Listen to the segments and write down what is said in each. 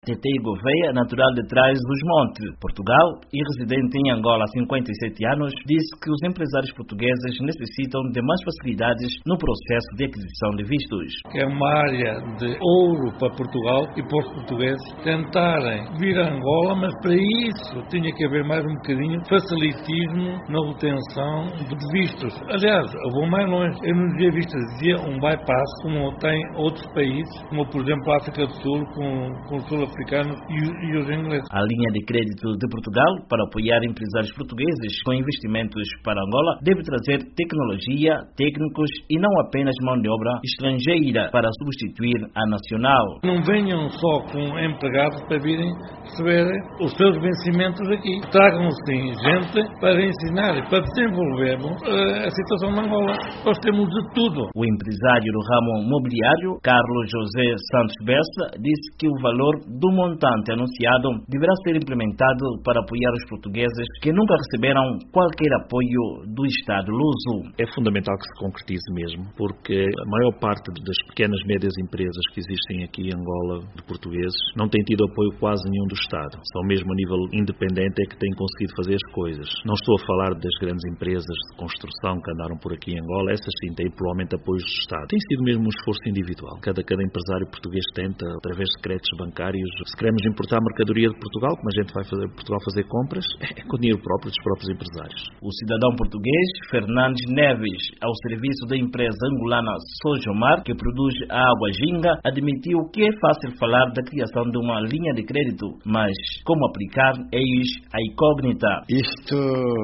Tetei Gouveia, natural de Trás-os-Montes, Portugal, e residente em Angola há 57 anos, disse que os empresários portugueses necessitam de mais facilidades no processo de aquisição de vistos. É uma área de ouro para Portugal e para os portugueses tentarem vir a Angola, mas para isso tinha que haver mais um bocadinho de facilitismo na obtenção de vistos. Aliás, eu vou mais longe. Eu não dizia vistas, dizia um bypass, como tem outros países, como por exemplo a África do Sul, com os sul-africanos e os ingleses. A linha de crédito de Portugal para apoiar empresários portugueses com investimentos para Angola deve trazer tecnologia, técnicos e não apenas mão de obra estrangeira para substituir a nacional. Não venham só com empregados para virem receber os seus vencimentos aqui. Tragam sim gente para ensinar e para desenvolvermos a situação na Angola. Nós temos de tudo. O empresário do ramo mobiliário, Carlos José Santos Bessa, disse que o valor do montante anunciado deverá ser implementado para apoiar os portugueses que nunca receberam qualquer apoio do Estado luso. É fundamental que se concretize mesmo, porque a maior parte das pequenas e médias empresas que existem aqui em Angola, de portugueses, não têm tido apoio quase nenhum do Estado. Só mesmo a nível independente é que têm conseguido fazer as coisas. Não estou a falar das grandes empresas de construção que andaram por aqui em Angola, essas sim têm provavelmente apoios do Estado. Tem sido mesmo um esforço individual. Cada empresário português tenta, através de créditos bancários, se queremos importar mercadoria de Portugal, como a gente vai fazer Portugal fazer compras, é com dinheiro próprio dos próprios empresários. O cidadão português Fernandes Neves, ao serviço da empresa angolana Sojomar, que produz a água Ginga, admitiu que é fácil falar da criação de uma linha de crédito, mas como aplicar eis a incógnita. Isto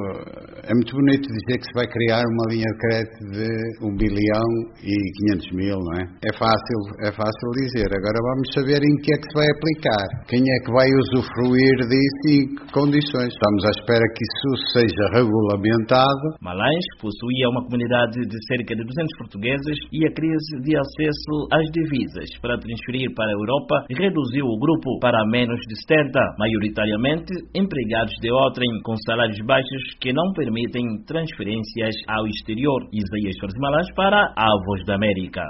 é muito bonito dizer que se vai criar uma linha de crédito de 1 bilhão e 500 mil, não é? É fácil dizer. Agora vamos saber em que é que se vai aplicar. Quem é que vai usufruir disso e em que condições. Estamos à espera que isso seja regulamentado. Malães possuía uma comunidade de cerca de 200 portugueses e a crise de acesso às divisas para transferir para a Europa reduziu o grupo para menos de 70, maioritariamente empregados de outrem com salários baixos que não permitem transferências ao exterior. Isaías Torres Malães para a Voz da América.